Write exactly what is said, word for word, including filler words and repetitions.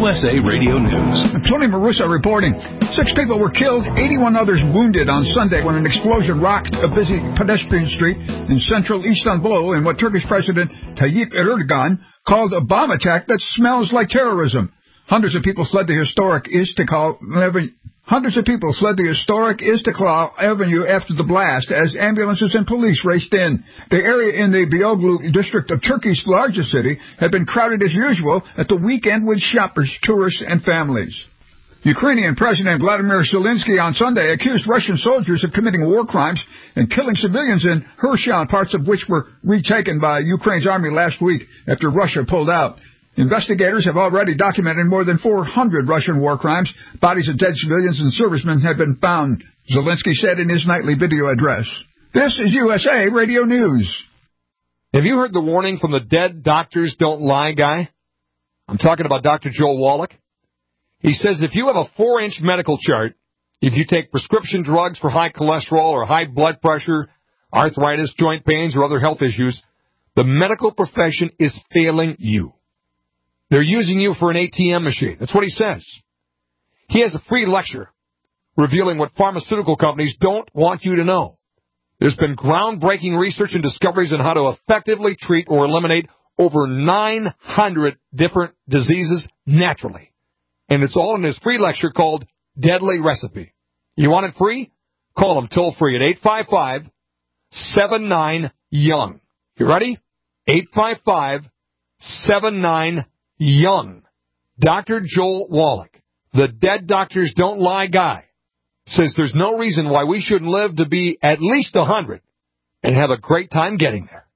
S A Radio News. Tony Marusa reporting. Six people were killed, eighty-one others wounded on Sunday when an explosion rocked a busy pedestrian street in central Istanbul in what Turkish President Tayyip Erdogan called a bomb attack that smells like terrorism. Hundreds of people fled the historic Istiklal Avenue. Hundreds of people fled the historic Istiklal Avenue after the blast as ambulances and police raced in. The area in the Beyoğlu district of Turkey's largest city had been crowded as usual at the weekend with shoppers, tourists, and families. Ukrainian President Vladimir Zelensky on Sunday accused Russian soldiers of committing war crimes and killing civilians in Kherson, parts of which were retaken by Ukraine's army last week after Russia pulled out. Investigators have already documented more than four hundred Russian war crimes. Bodies of dead civilians and servicemen have been found, Zelensky said in his nightly video address. This is U S A Radio News. Have you heard the warning from the dead doctors don't lie guy? I'm talking about Doctor Joel Wallach. He says if you have a four-inch medical chart, if you take prescription drugs for high cholesterol or high blood pressure, arthritis, joint pains, or other health issues, the medical profession is failing you. They're using you for an A T M machine. That's what he says. He has a free lecture revealing what pharmaceutical companies don't want you to know. There's been groundbreaking research and discoveries on how to effectively treat or eliminate over nine hundred different diseases naturally. And it's all in his free lecture called Deadly Recipe. You want it free? Call him toll free at eight five five, seven nine, young. You ready? eight five five, seven nine, young. Doctor Joel Wallach, the dead doctors don't lie guy, says there's no reason why we shouldn't live to be at least one hundred and have a great time getting there.